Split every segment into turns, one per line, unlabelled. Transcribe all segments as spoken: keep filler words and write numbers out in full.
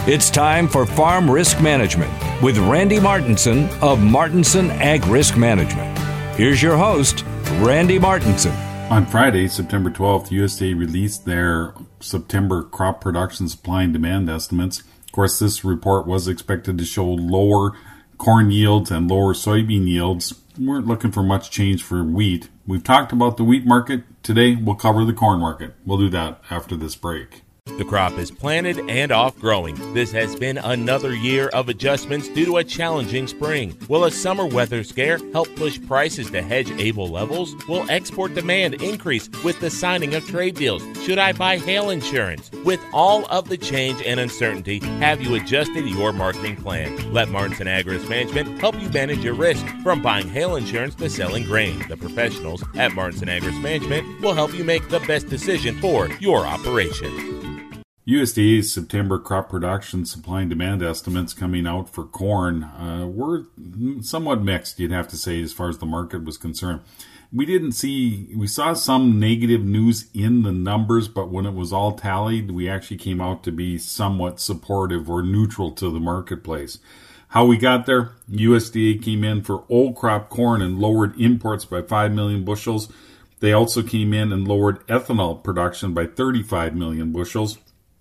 It's time for Farm Risk Management with Randy Martinson of Martinson Ag Risk Management. Here's your host, Randy Martinson.
On Friday, September twelfth, U S D A released their September crop production supply and demand estimates. Of course, this report was expected to show lower corn yields and lower soybean yields. We weren't looking for much change for wheat. We've talked about the wheat market. Today, we'll cover the corn market. We'll do that after this break.
The crop is planted and off-growing. This has been another year of adjustments due to a challenging spring. Will a summer weather scare help push prices to hedge-able levels? Will export demand increase with the signing of trade deals? Should I buy hail insurance? With all of the change and uncertainty, have you adjusted your marketing plan? Let Martinson Ag Risk Management help you manage your risk from buying hail insurance to selling grain. The professionals at Martinson Ag Risk Management will help you make the best decision for your operation.
U S D A's September crop production supply and demand estimates coming out for corn uh, were somewhat mixed, you'd have to say, as far as the market was concerned. We didn't see, we saw some negative news in the numbers, but when it was all tallied, we actually came out to be somewhat supportive or neutral to the marketplace. How we got there, U S D A came in for old crop corn and lowered imports by five million bushels. They also came in and lowered ethanol production by thirty-five million bushels.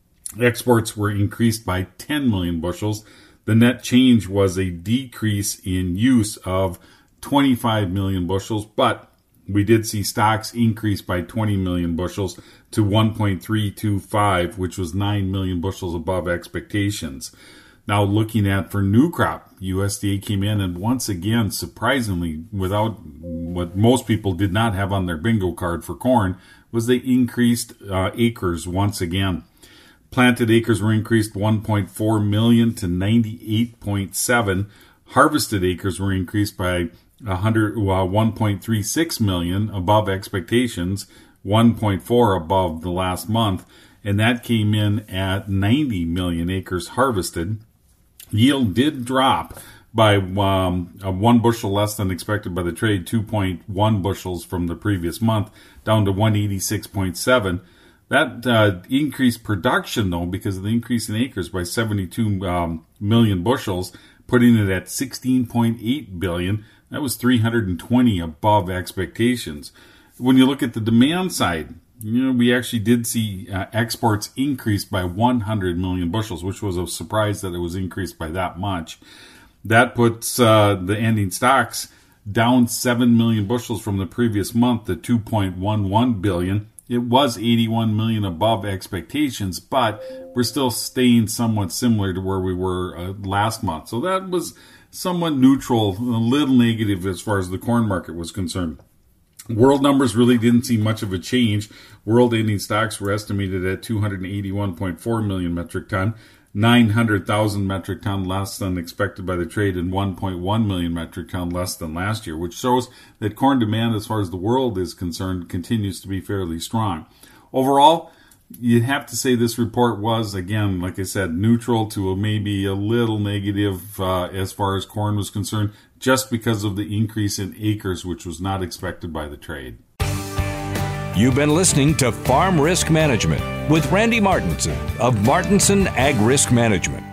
Exports were increased by ten million bushels. The net change was a decrease in use of twenty-five million bushels, but we did see stocks increase by twenty million bushels to one point three two five, which was nine million bushels above expectations. Now looking at for new crop, U S D A came in and once again, surprisingly, without what most people did not have on their bingo card for corn, was they increased uh, acres once again. Planted acres were increased one point four million to ninety-eight point seven. Harvested acres were increased by one hundred, uh, one point three six million above expectations, one point four above the last month, and that came in at ninety million acres harvested. Yield did drop by um, uh, one bushel less than expected by the trade, two point one bushels from the previous month, down to one eighty-six point seven. That uh, increased production, though, because of the increase in acres by seventy-two um, million bushels, putting it at sixteen point eight billion. That was three hundred twenty above expectations. When you look at the demand side, you know, we actually did see uh, exports increase by one hundred million bushels, which was a surprise that it was increased by that much. That puts uh, the ending stocks down seven million bushels from the previous month to two point one one billion. It was eighty-one million above expectations, but we're still staying somewhat similar to where we were uh, last month. So that was somewhat neutral, a little negative as far as the corn market was concerned. World numbers really didn't see much of a change. World ending stocks were estimated at two hundred eighty-one point four million metric ton, nine hundred thousand metric ton less than expected by the trade, and one point one million metric ton less than last year, which shows that corn demand as far as the world is concerned continues to be fairly strong. Overall, you have to say this report was, again, like I said, neutral to a, maybe a little negative uh, as far as corn was concerned, just because of the increase in acres, which was not expected by the trade.
You've been listening to Farm Risk Management with Randy Martinson of Martinson Ag Risk Management.